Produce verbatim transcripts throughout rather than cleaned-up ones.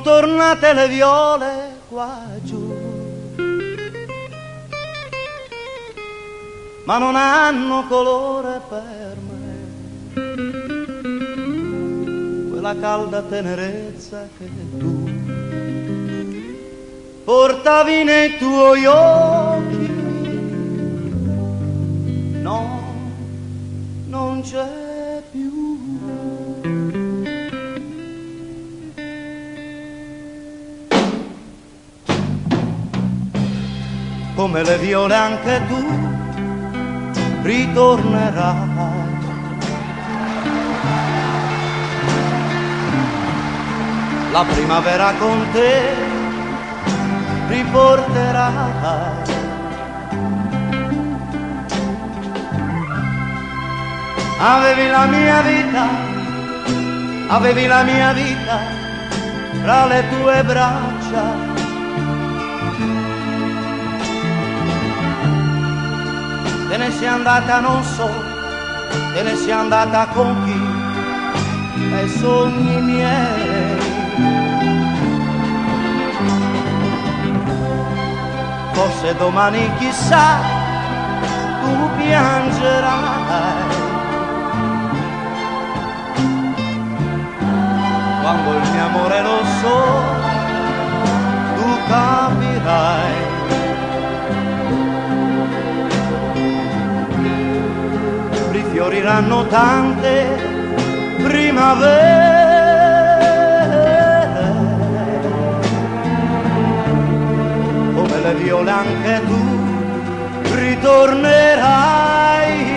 tornate le viole qua giù, ma non hanno colore per me, quella calda tenerezza che tu portavi nei tuoi occhi. No, non c'è più. Come le viole anche tu ritornerai, la primavera con te riporterai. Avevi la mia vita, avevi la mia vita tra le tue braccia, te ne sei andata non so, te ne sei andata con chi, ai sogni miei. Forse domani chissà tu piangerai, quando il mio amore lo so tu capirai. Rifioriranno tante primavere, come le viole anche tu ritornerai.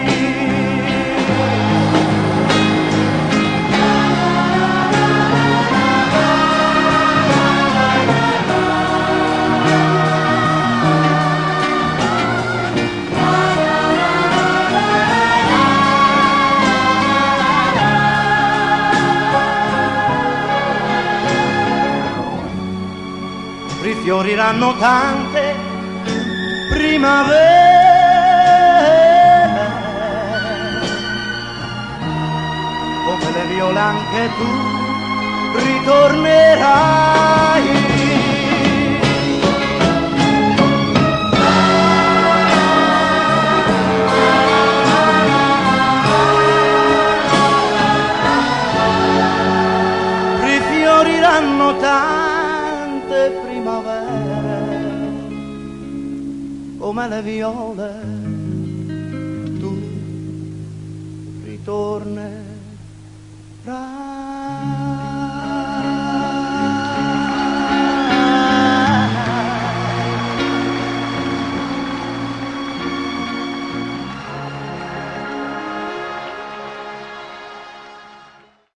Rifioriranno tante primavere, come le viole anche tu ritornerai. Rifioriranno tante primavere, come le viole tu ritornerai.